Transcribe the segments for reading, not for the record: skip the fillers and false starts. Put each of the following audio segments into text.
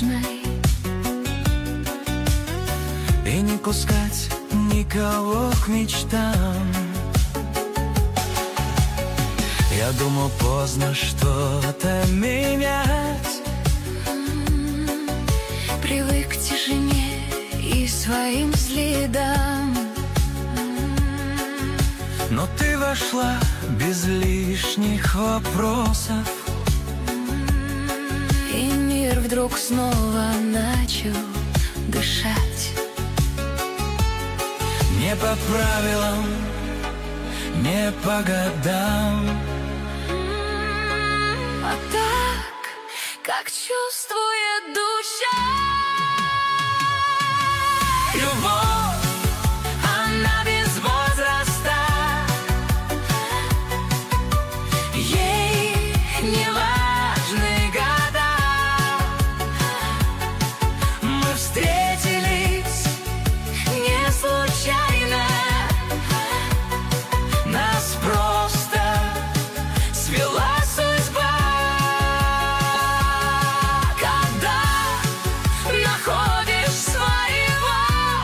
нежной и не пускать никого к мечтам. Я думал, поздно что-то менять. Привык к тишине и своим следам. Но ты вошла без лишних вопросов, и мир вдруг снова начал дышать. не по правилам, не по годам, А так, как чувствует душа. любовь, она без возраста. Ей не важны года. Мы встретились Не случайно. нас просто свела судьба. Когда находишь своего,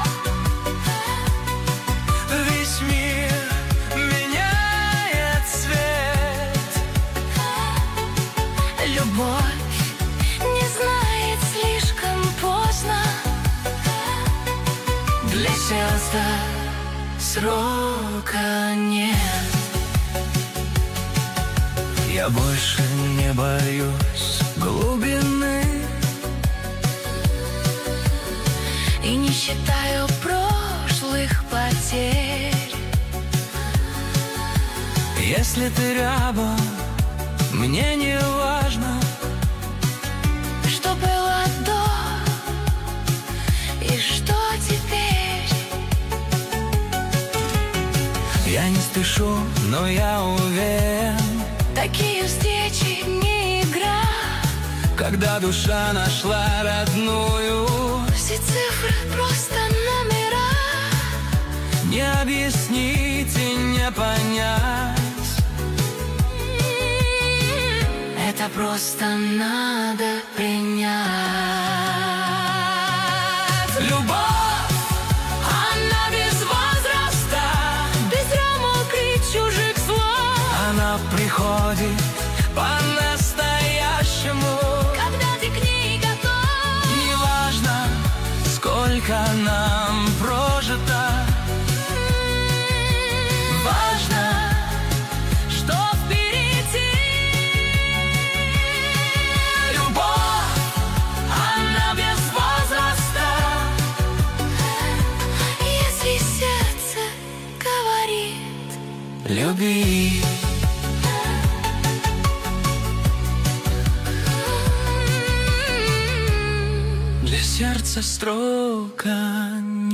Весь мир меняет цвет. любовь не знает слишком поздно. Для сердца срока нет. Я больше не боюсь глубины И не считаю прошлых потерь. Если ты рядом, мне не важно, Что было до и что теперь. я не спешу, но я уверен, Такие встречи не игра. когда душа нашла родную, Все цифры просто номера. не объяснить и не понять. Это просто надо принять. Любовь, она без возраста, Без рамок и чужих слов. она приходит по-настоящему. Когда ты к ней готов. Неважно, сколько нам прожито, важно, Что впереди. любовь, она без возраста. Если сердце говорит, Люби, для сердца строка